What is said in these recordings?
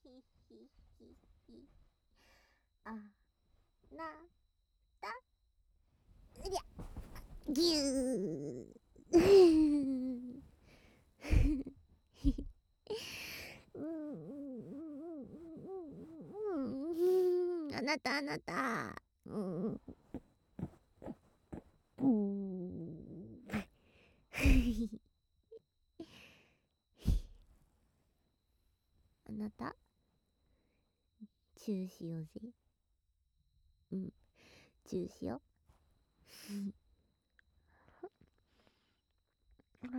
ひひ。あなた、うりゃ、ぎゅー。あなたあなた。あなた、チューしようぜ。チューしよう。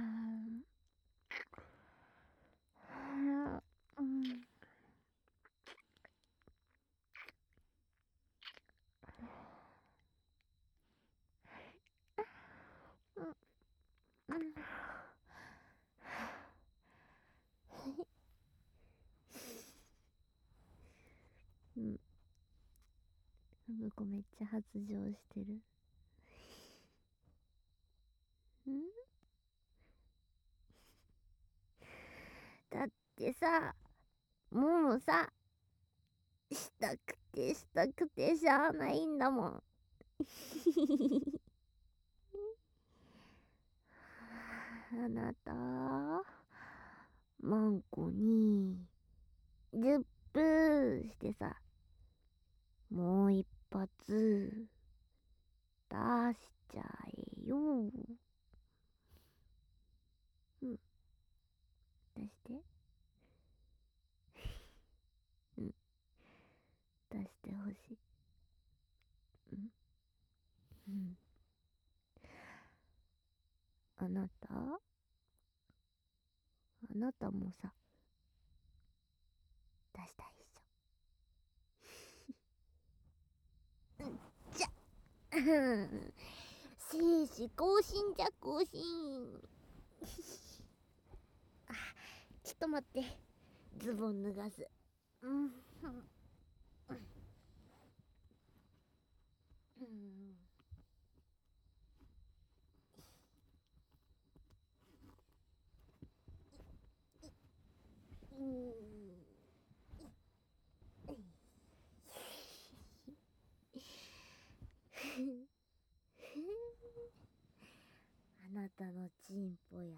向こうめっちゃ発情してる。だってさ、もうさ、したくてしたくてしゃあないんだもん。あなた、マンコに10分してさ、もう一発出しちゃえよ。出して。出してほしい。あなたもさ、出したいっしょ。じゃ生死更新じゃ更新。ちょっと待って、ズボン脱がす。あなたのチンポや。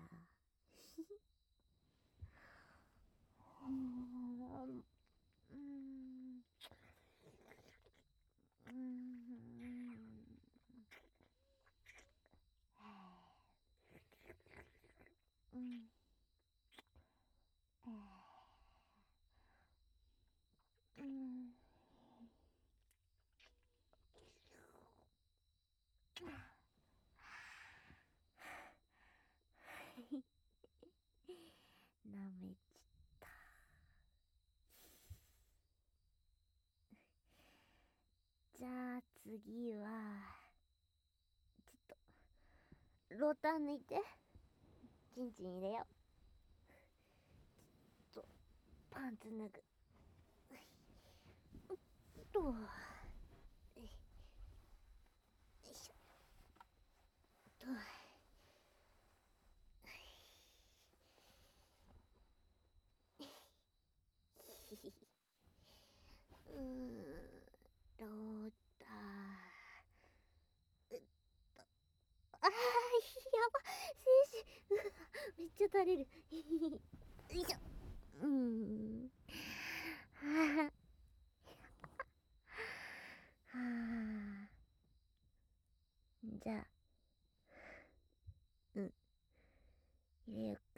なめちった。じゃあ次はちょっとロータン抜いて、チンチン入れよう。ちょっとパンツ脱ぐと、よいしょと。ロータあー、やば、精子めっちゃ垂れる。よいしょ。はあ、じゃあ入れよっか。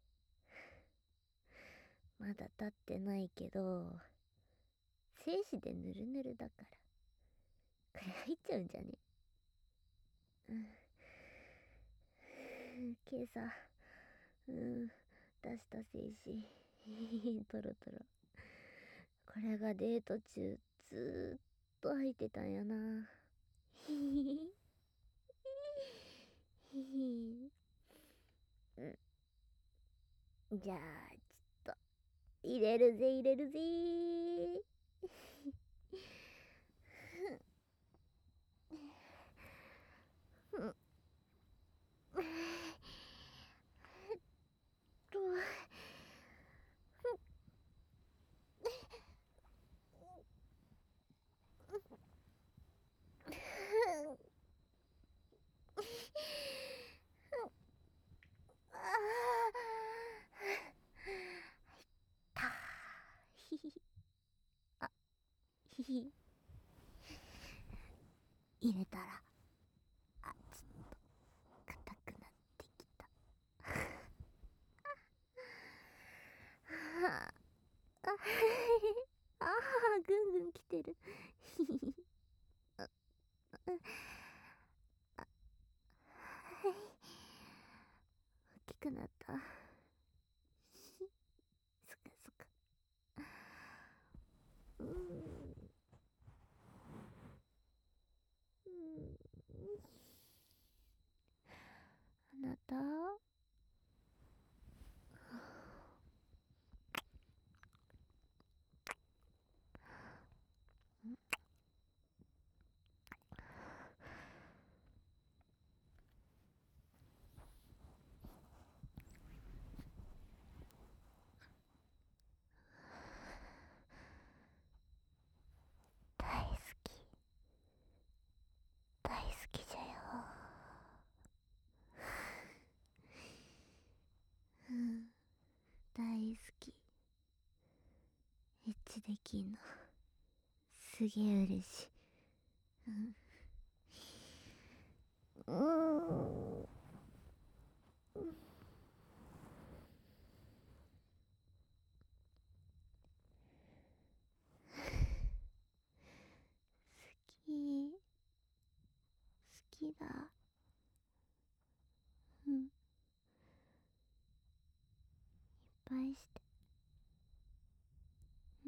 まだ立ってないけど、精子でぬるぬるだから、これ入っちゃうんじゃね。今朝出した精子トロトロ。これがデート中ずーっと入ってたんやな。じゃあちょっと入れるぜ入れるぜと入れたらちょっと硬くなってきた。あああ、ぐんぐん来てる。大きくなった。そっかそっか。あなた、大好き、大好きじゃよ。うん、大好き。エッチできんのすげえ嬉しい。うん、好き、好きだ。うん、いっぱいして。うん、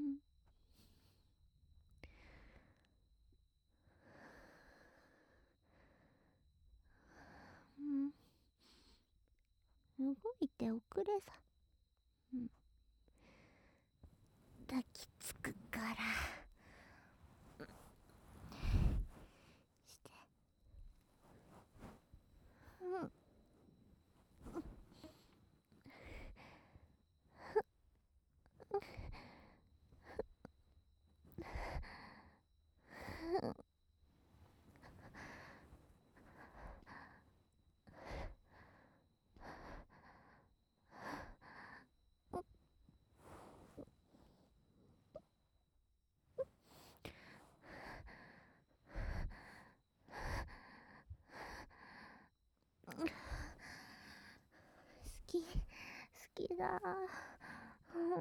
うん、動いておくれさ。うん、抱きつくからして。うん、好き、好きだ。うん、うん、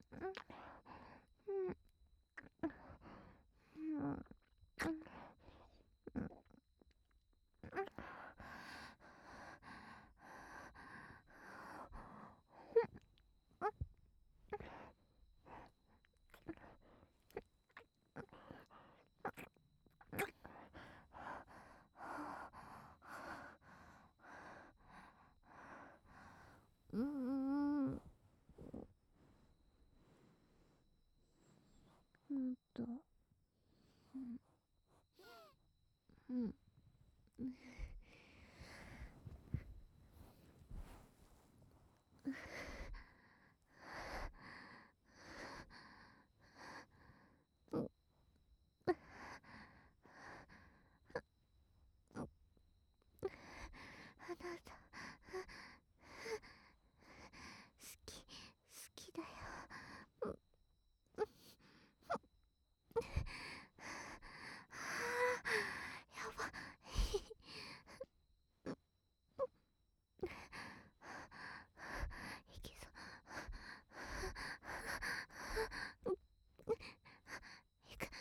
うん、うん、うん、と、うん、あなた、好き、好きだよ。やばいけそう。いく、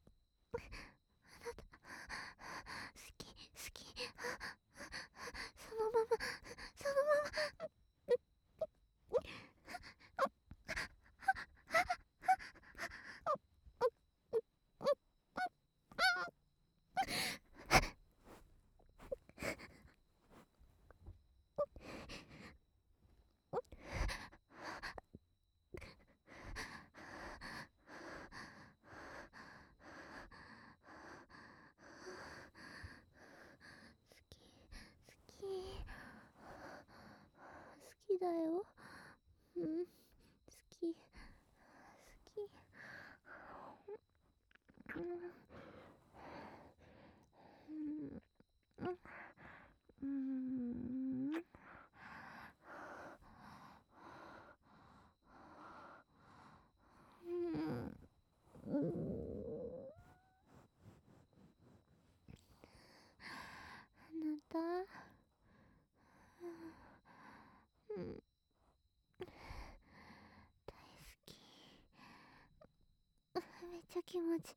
好き、好き。そのまま、そのまま。好き、好きだよ。うん、好き、好き。うん、うん、うん、うん、うん。 ちゃ気持ち。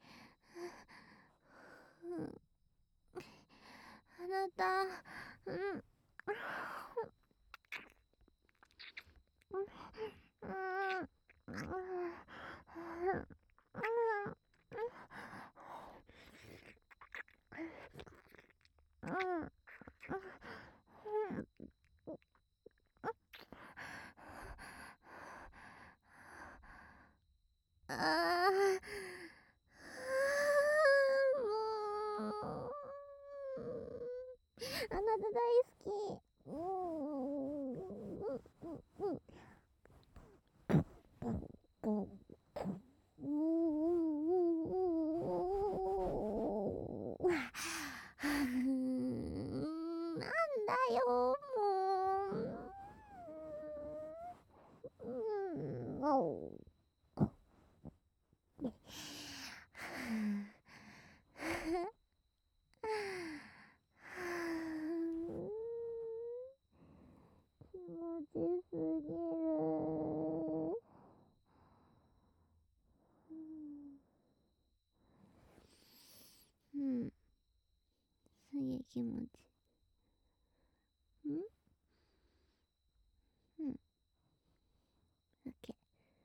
あなた、もう、あなた大好き。なんだよ、もう。気持ちすぎる。すげえ気持ち。オッケ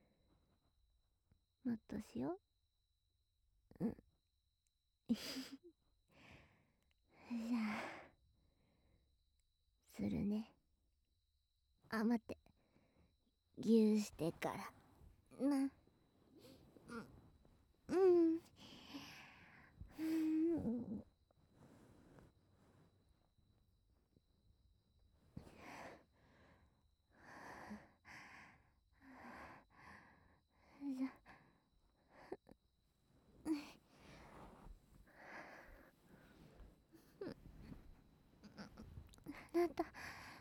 ー。もっとしよう。じゃあ、するね。あ、待って。ぎゅーしてから。うん。じゃあなた。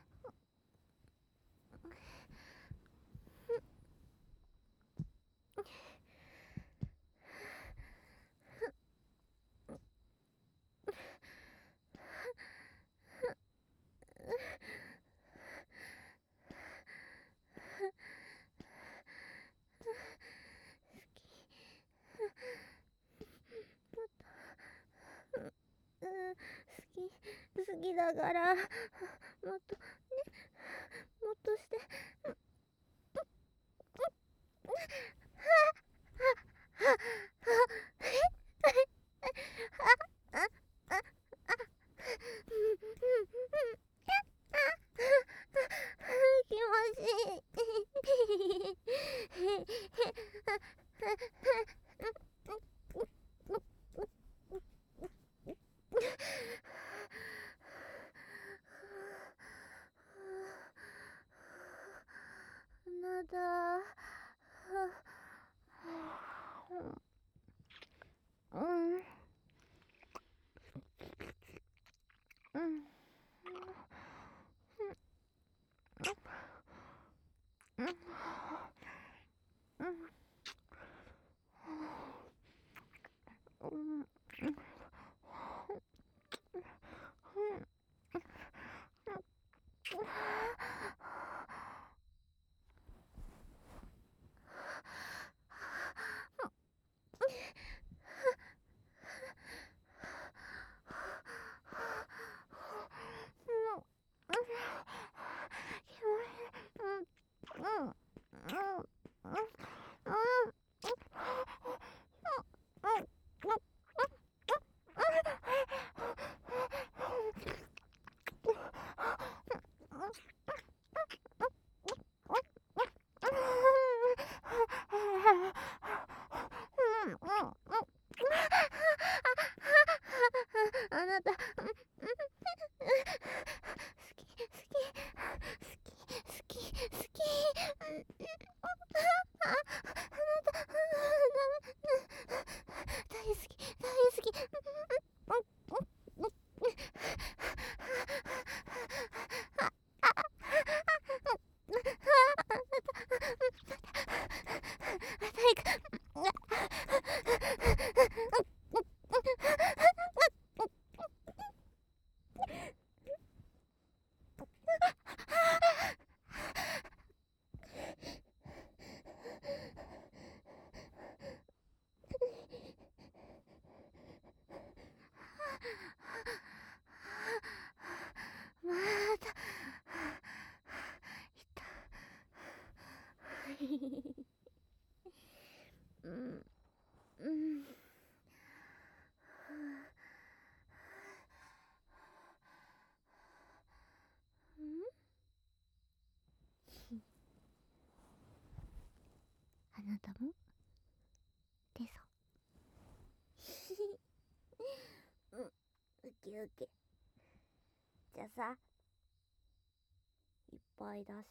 好きだから、もっと、もっとして。気持ちいい。 なたもでさ。うん、ウキウキ。じゃあさ、いっぱい出して。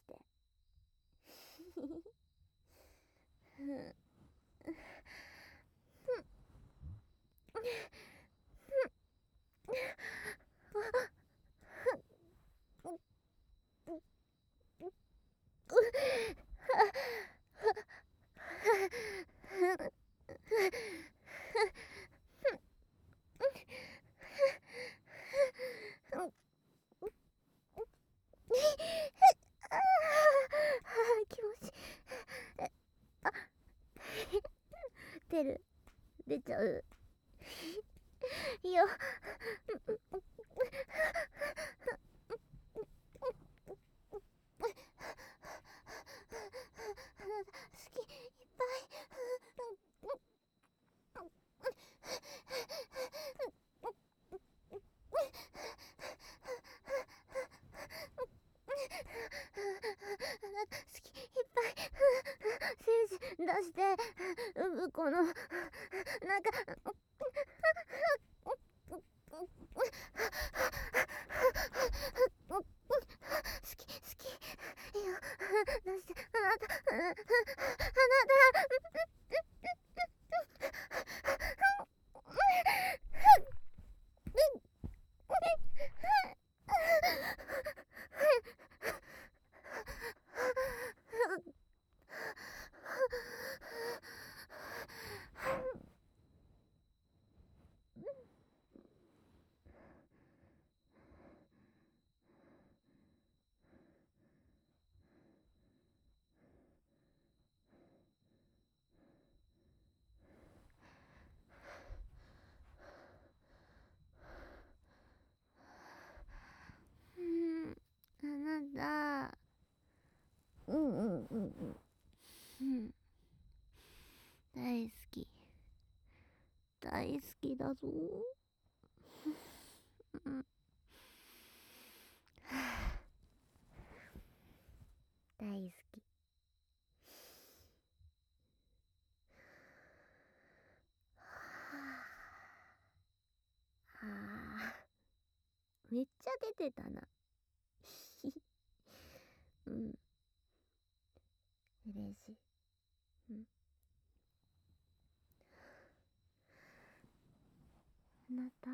気持ち出る、出ちゃう。いいよ。好き、いっぱい。好き、いっぱい。精子出して、うんこの、なんか、好き、好き。いいよ。出して、あなた、あなた。あなた。うん。大好き。大好きだぞ。うん。大好き。めっちゃ出てたな。うん。嬉しい。うん。あなた。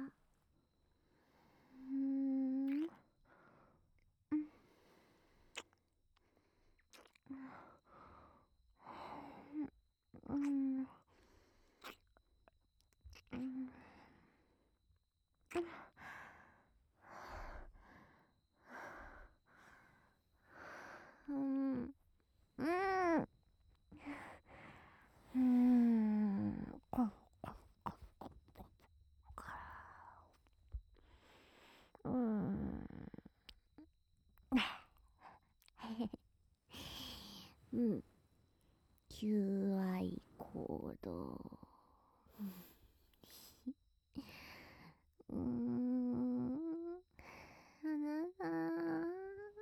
うん。うん。うん。うん。うん。うん。求愛行動。あなた。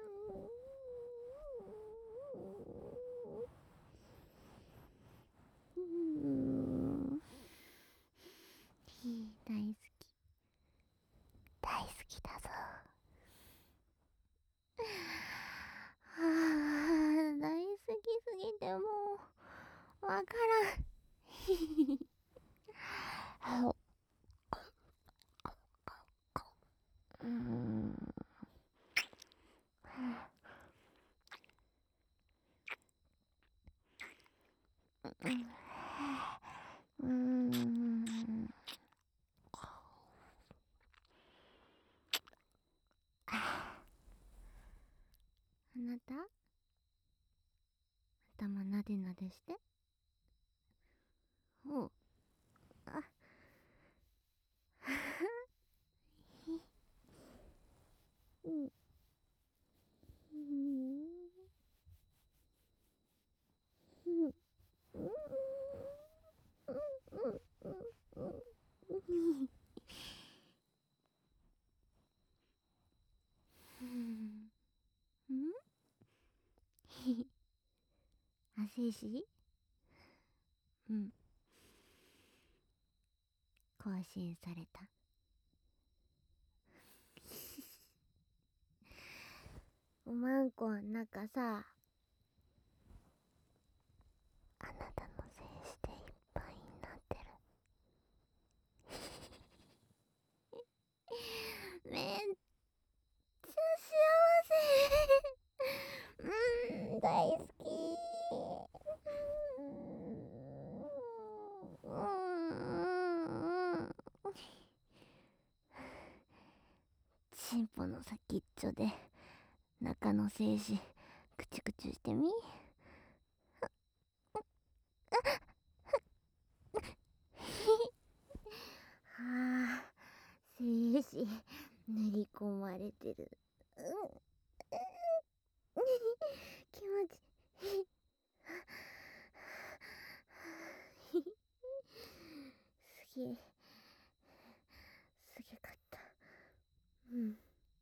大好き。大好きだぞ。大好きすぎてもうわからん。うん。うん。あなた、頭なでなでして。おう。あ。うん。うん。うん。うん。あ、せいしうん。更新された。おまんこん中さ、あなたの精子でいっぱいになってる。めっちゃ幸せ。大好き。チンポの先っちょで中の精子クチュクチュしてみ。はあ、精子塗り込まれてる。気持ちいい。すげえ、すげかった。うん。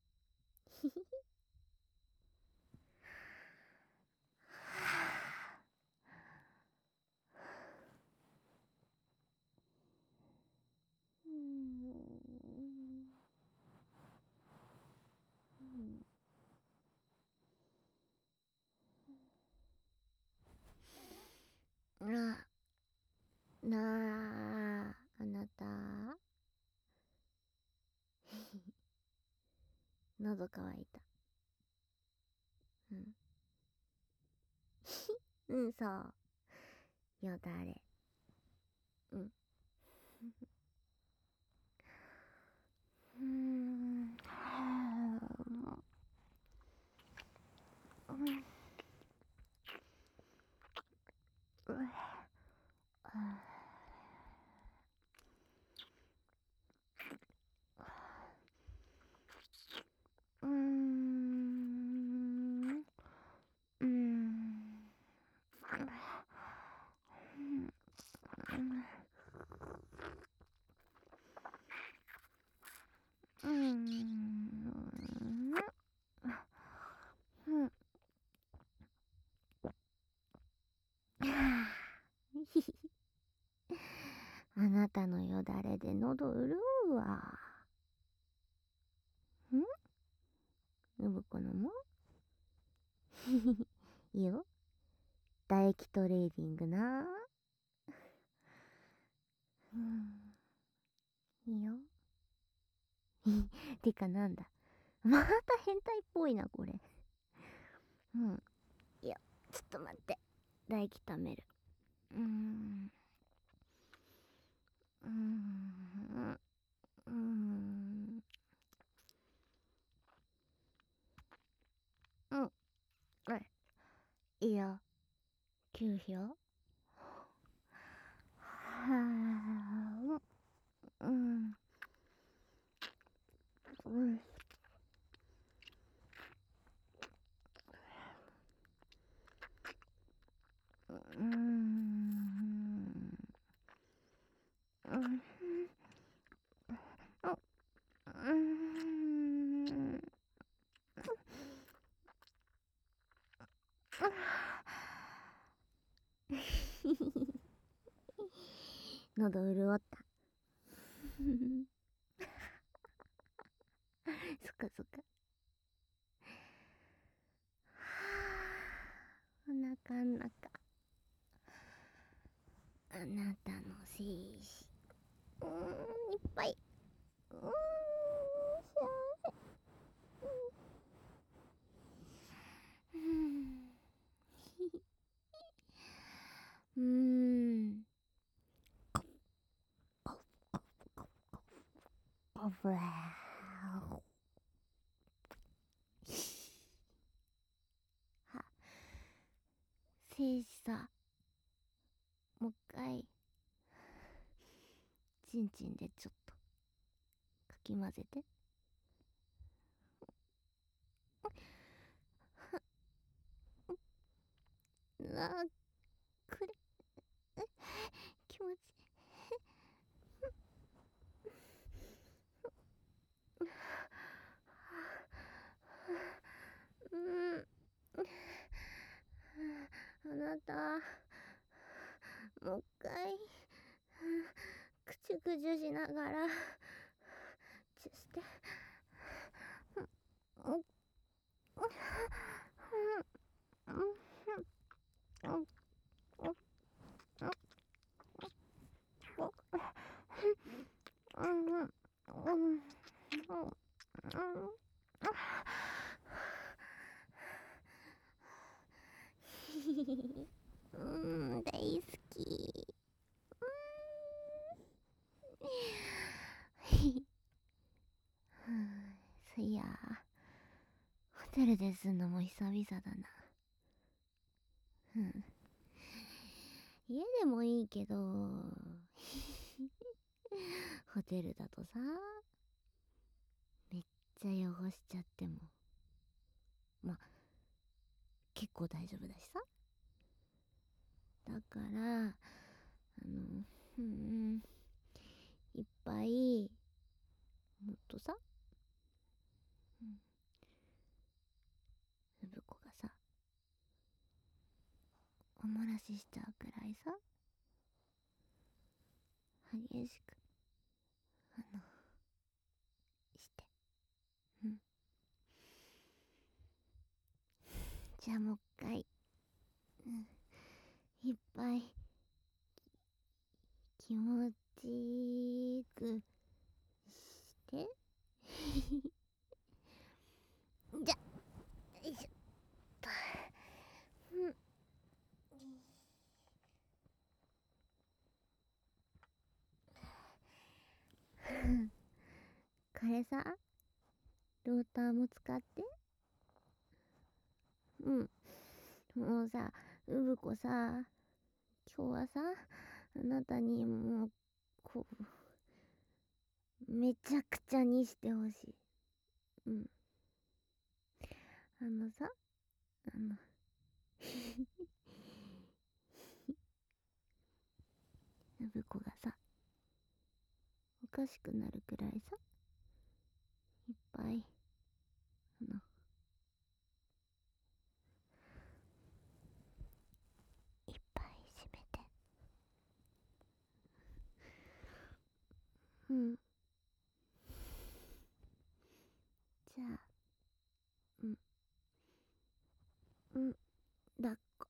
なあ、あなた。喉乾いた。うん。うん、そう。よだれ。うん。うん。うん。うん。うん。あなたのよだれで喉潤うわ。うぶこのもいいよ。唾液トレーディングな。いいよ。てかなんだ。また変態っぽいな、これ。いや、ちょっと待って。唾液溜める。うーん。うーん。うーん。うん。はい。いいよ。9票。はぁ。うん。うん。うん。うん。うん。喉潤った。そっかそっか。お腹ん中。あなたの精子。いっぱい。幸せ。うーん。オブラー。は、精子さ、もう一回、ちんちんでちょっと、かき混ぜて。うわ、くれ、気持ちいい。うん。あなた、 もう一回くちゅくちゅしながらチュして、大好き。そいやホテルですんのも久々だな。家でもいいけどホテルだとさ、めっちゃ汚しちゃってもまあ結構大丈夫だしさ。だからいっぱいもっとさ、信子がさおもらししちゃうくらいさ、激しくして、じゃあもう一回、いっぱい気持ちよくしてじゃ、よいしょっと。これさ、ローターも使って。もうさ、うぶこさ、今日はさ、あなたにもう、こう、めちゃくちゃにしてほしい。さ、うぶこがさ、おかしくなるくらいさ、いっぱい、いっぱい閉めて。じゃあ、抱っこ。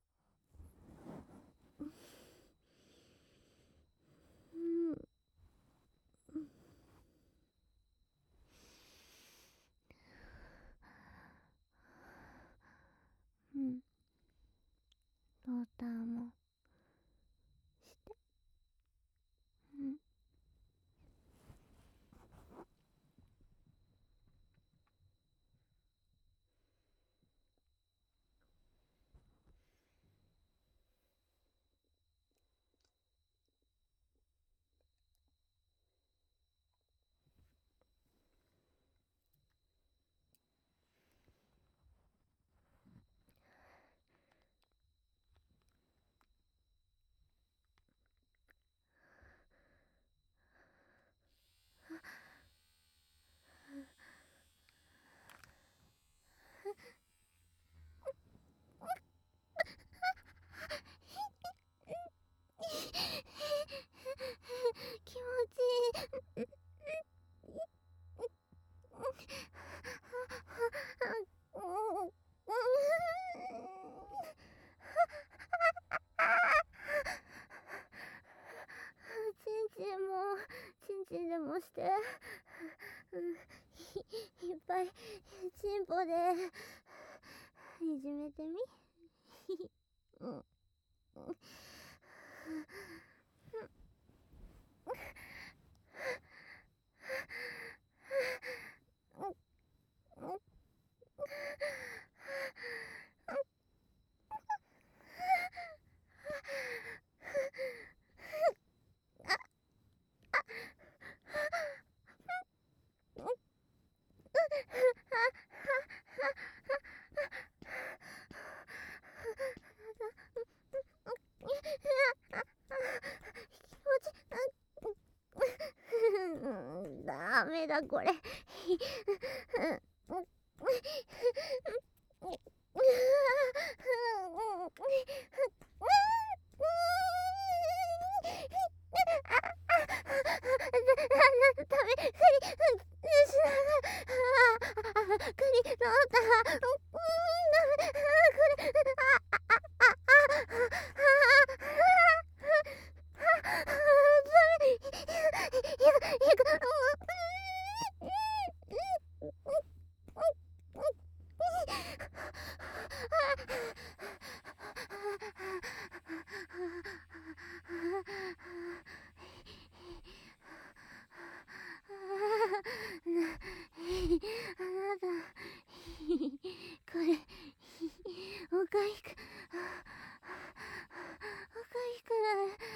ローターもして。気持ちいい。チンチンでもして、いっぱいチンポでいじめてみ。ダメだこれ。 あなたこれおかしくなる。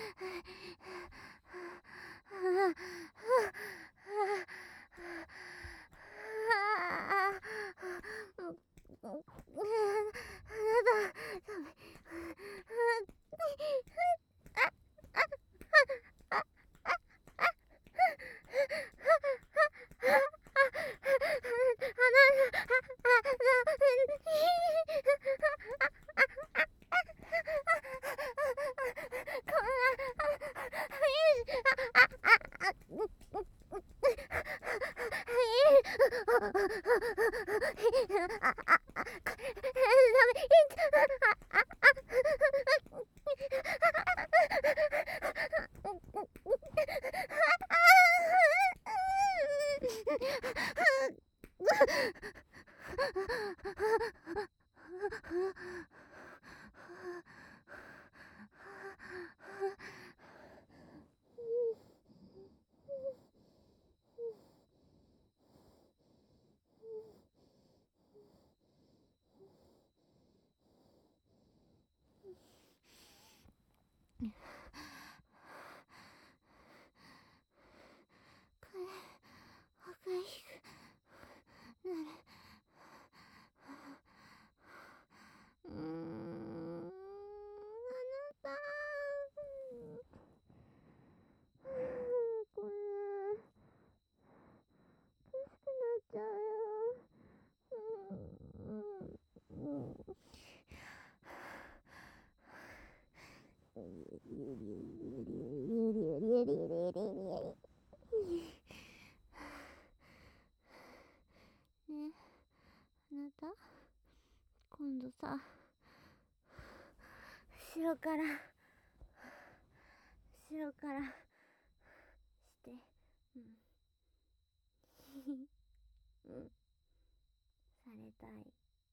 おかしくなる。あなたこんなおかしくなっちゃうよ。ねえ、あなた今度さ、後ろからして、されたい。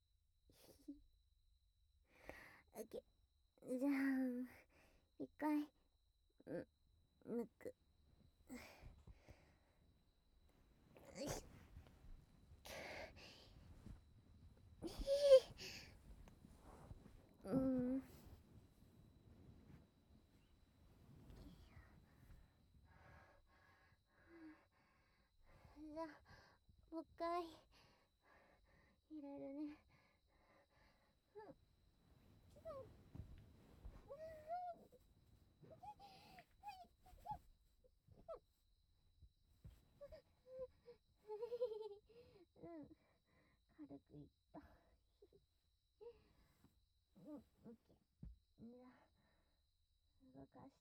オッケー。じゃあ一回抜く。じゃあもう一回入れるね。軽くいった。オッケー。じゃあ動かして。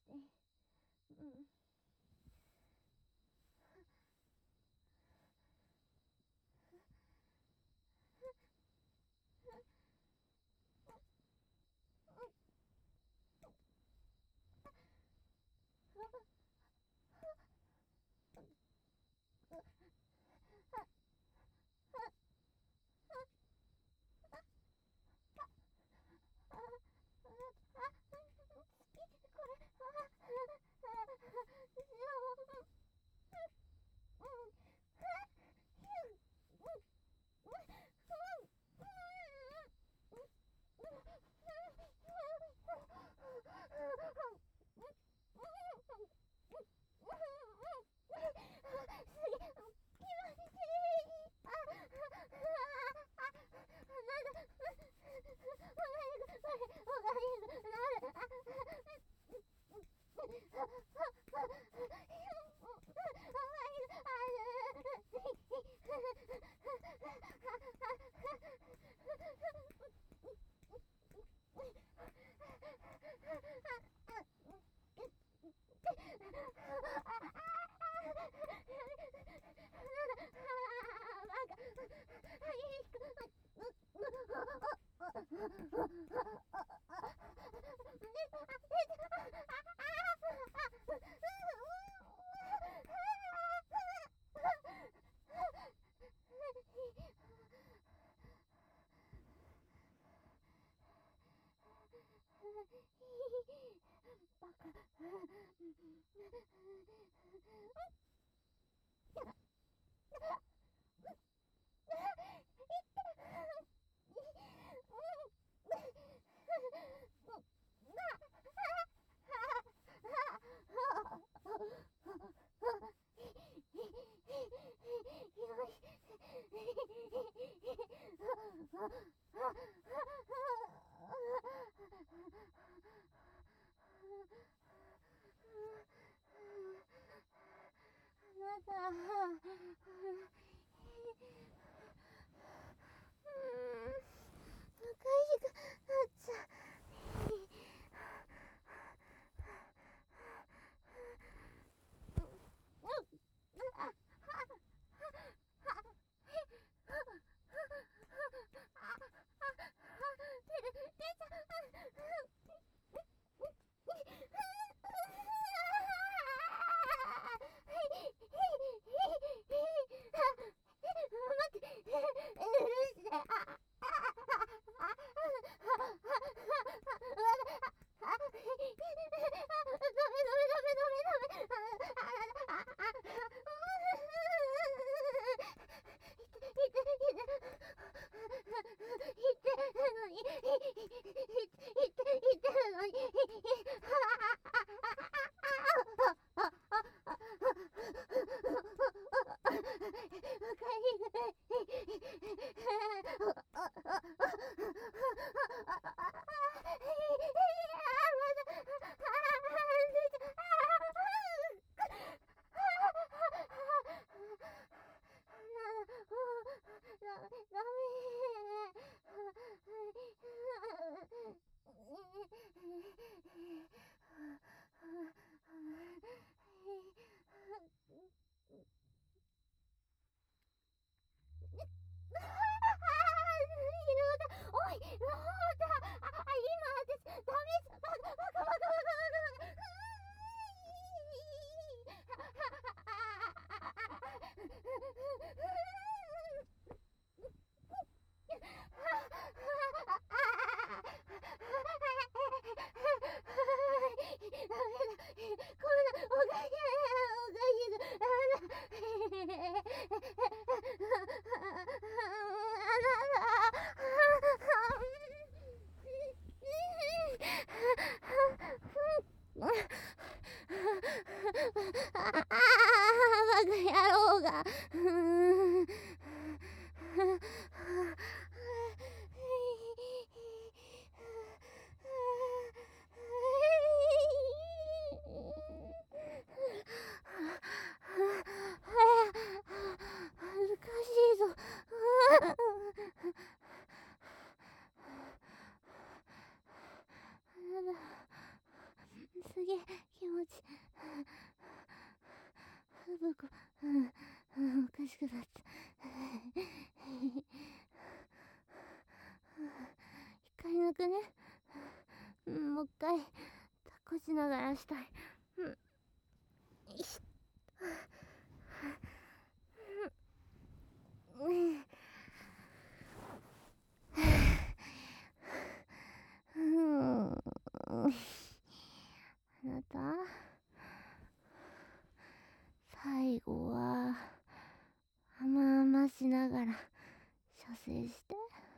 最後は甘々しながら射精して、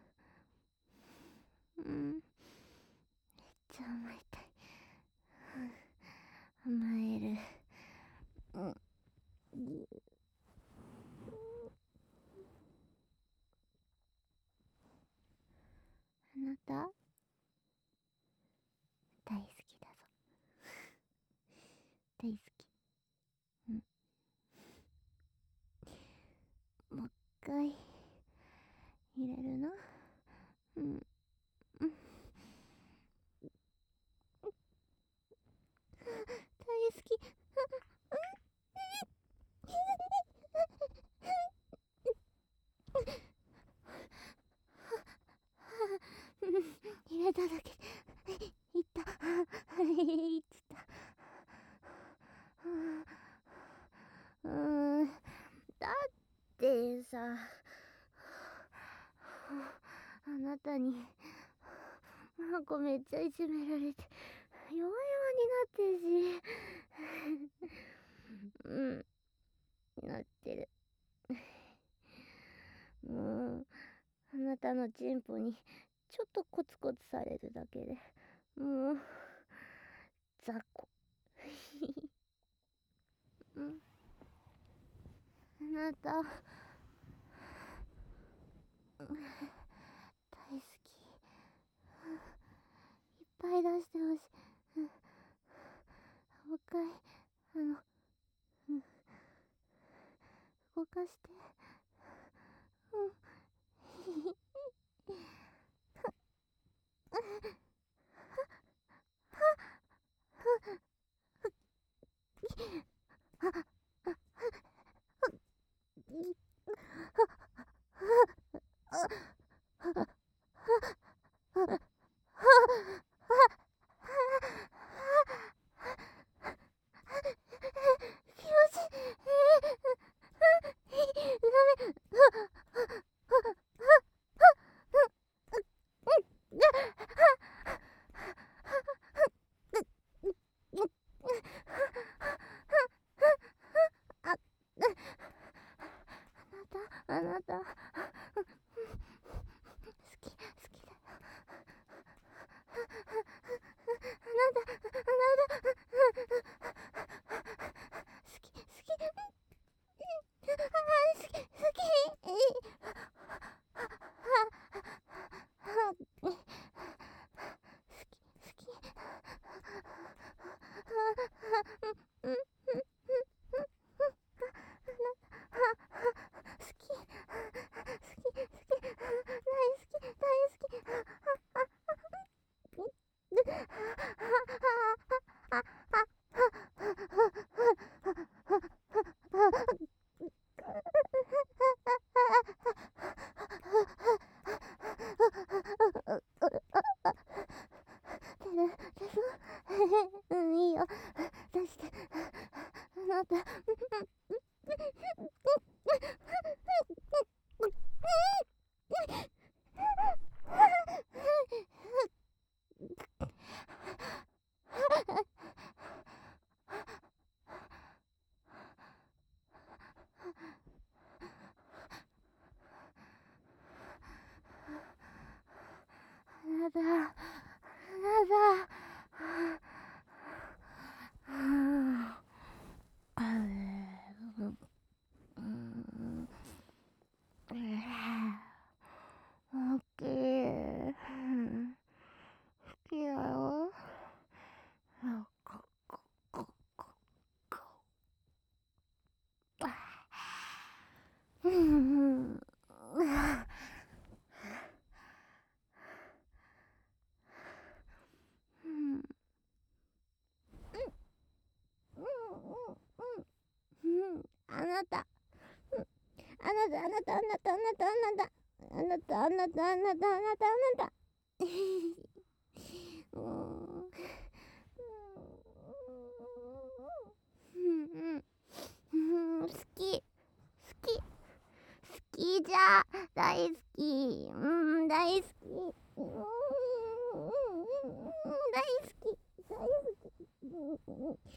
めっちゃ甘いたい、甘える、あなた大好きだぞ。大好き。もう一回入れるな。大好き。入れただけでいった。いっつった。だってさ、あなたにマコめっちゃいじめられて弱々になってるし、なってる。もうあなたのチンポにちょっとコツコツされるだけでもう雑魚。あなた大好き。いっぱい出してほしい。もう一回動かして。気持ちいあなた、好きだよ。あなた、好き、好き、好き、好き。いいよ。出して。あなた。あなた。オッケー。好きだよ。うん。あなた。あなた、あなた、あなた、あなた、あなた。あなた、あなた、あなた、あなた、あなた。うん。好き。好きじゃ。大好き。大好き。大好き。大好き。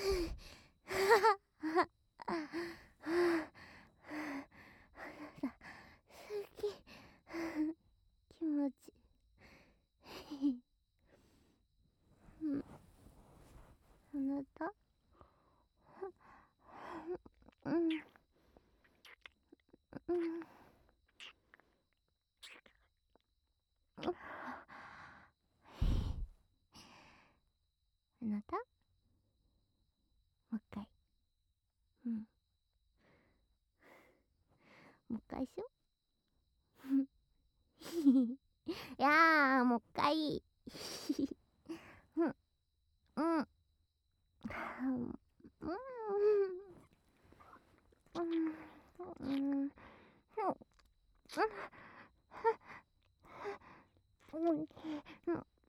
好き。気持ちいい。あなた。うん。あなた。もう一回。もう一回しよう。いやー、もう一回。うん。うん。うん。